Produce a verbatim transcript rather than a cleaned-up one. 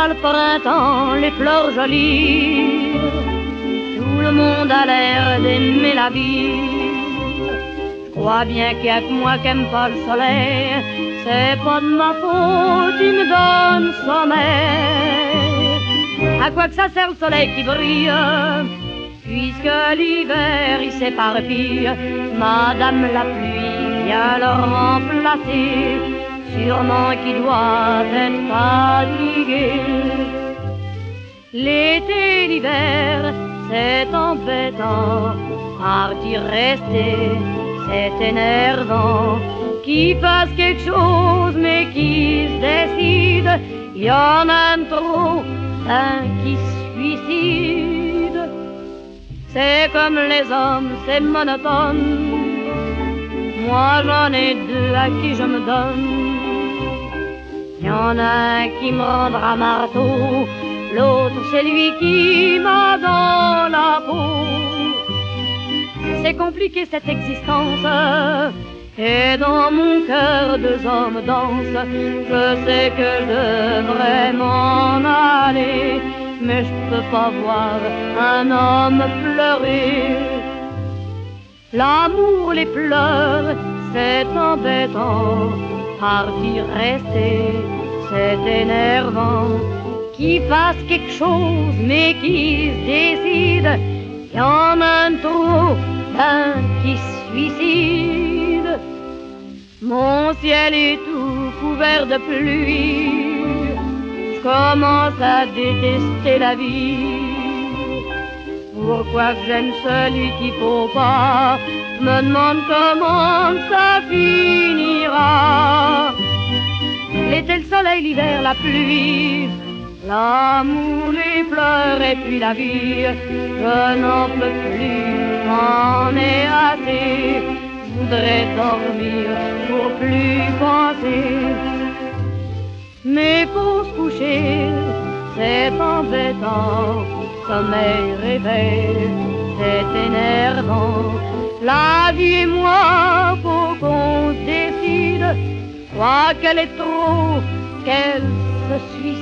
voilà le printemps, les fleurs jolies. Tout le monde a l'air d'aimer la vie. Je crois bien qu'il y a que moi qui aime pas le soleil. C'est pas de ma faute, il me donne sommeil. À quoi que ça sert le soleil qui brille, puisque l'hiver il s'éparpille. Madame la pluie vient le remplacer, sûrement qu'il doit être fatigué. L'été, l'hiver, c'est embêtant. Partir, rester, c'est énervant. Qui fasse quelque chose mais qui se décide, il y en a trop d'un qui se suicide. C'est comme les hommes, c'est monotone. Moi j'en ai deux à qui je me donne. Il y en a un qui me rendra marteau, l'autre c'est lui qui m'a dans la peau. C'est compliqué cette existence, et dans mon cœur deux hommes dansent. Je sais que je devrais m'en aller, mais je peux pas voir un homme pleurer. L'amour, les pleurs, c'est embêtant. Partir, rester, c'est énervant. Qui fasse quelque chose mais qui se décide, y en a un trop d'un qui se suicide. Mon ciel est tout couvert de pluie, je commence à détester la vie. Pourquoi que j'aime celui qu'il faut pas, je me demande comment ça finira. L'été, le soleil, l'hiver, la pluie, l'amour, les pleurs et puis la vie. Je n'en peux plus, j'en ai assez. Je voudrais dormir pour plus penser. Mais pour se coucher, c'est embêtant. Sommeil, réveil, c'est énervant. La vie et moi, faut qu'on se décide. Je crois qu'elle est trop, qu'elle se suicide.